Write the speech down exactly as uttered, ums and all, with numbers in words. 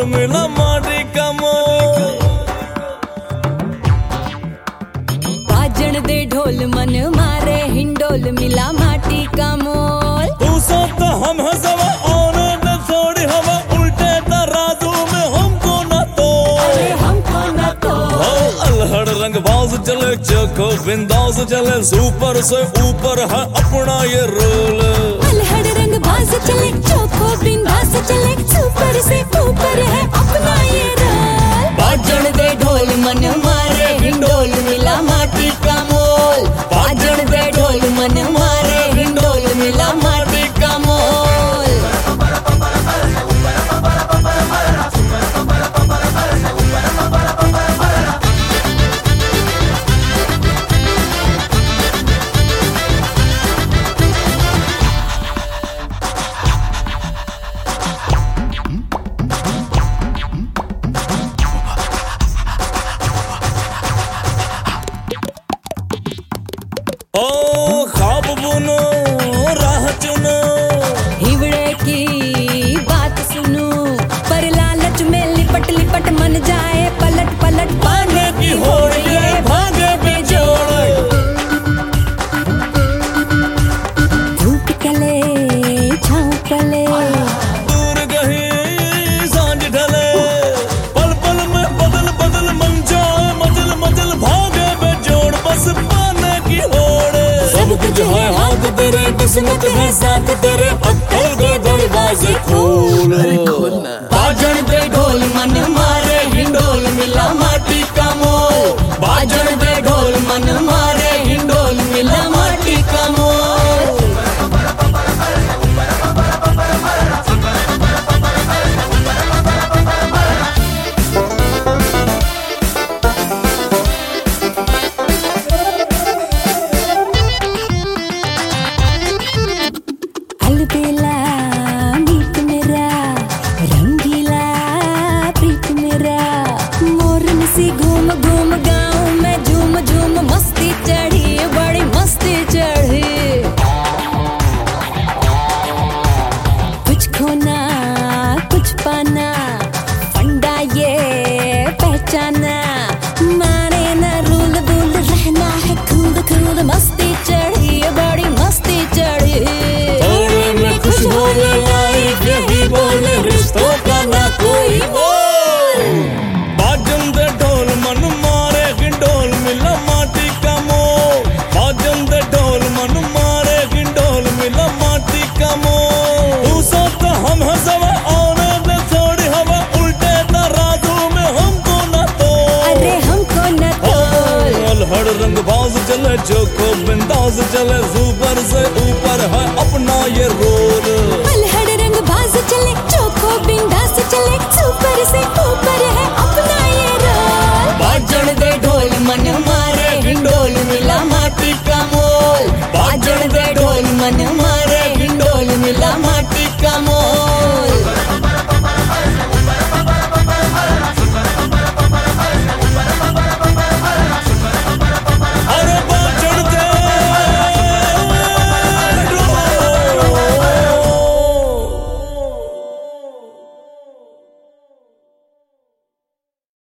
मिला माटी का मोल। बाजण दे ढोल मन मारे हिंडोल मिला माटी का मोल। तू सब तो हम है सब और न थोड़ी हवा उल्टे तराजू में हमको न तो अरे हमको न तो अलहड़ रंग बाज चले चको बिंदास चले सुपर से ऊपर है अपना ये रोल। अलहड़ रंग बाज चले चोखो बिंदास चले सुपर से ऊपर है अपना ये रोल। बाजण दे ढोल मन मारे हिंडोल मिला माटी का मोल। बाजण दे ढोल मन मारे हिंडोल मिला माटी का मोल। ओ ख्वाब बुनो राह चुनो हिवड़े की बात सुनो पर लालच में लिपट लिपट मन जाए पलट पलट पाने की होड़ ये भागे बेजोड़। धूप कले छाँव कले दूर गही सांझ ढले पल पल में बदल बदल मन जाए मजल मजल भागे बेजोड़ बस पाने की होड़। सब कुछ है हाथ तेरे किस्मत है साथ तेरे अक्कल के दरवाजे खोल। बाजण दे ढोल मन मारे हिंडोल मिला माटी का मोल। बाजण दे ढोल मन मारे हिंडोल मिला माटी का मोल। अलबेला मीत मेरा रंगीला प्रीत मेरा मोरन सी घूम घूम गाँव में झूम झूम मस्ती चढ़ी बड़ी मस्ती चढ़ी। कुछ खोना कुछ पाना फंडा ये पहचाना माने न रूल दूल रहना है खूब खूब मस्ती चढ़ी बड़ी मस्ती चढ़ी। खुश होने लायक यही बोले रिश्तों का ना कोई मोल। बाजन दे ढोल मन मारे हिंडोल मिला माटी का मोल। बाजन दे ढोल मन मारे हिंडोल मिला माटी का मोल। तू सब तो हम है सब और न थोड़ी हवा उल्टे तराजू में हमको न तो अरे हमको न तो अलहड़ रंग बाज चले चोखो बिंदास चले सुपर से ऊपर है अपना ये रोल। अलहड़ रंग बाज चले चोखो बिंदास चले सुपर से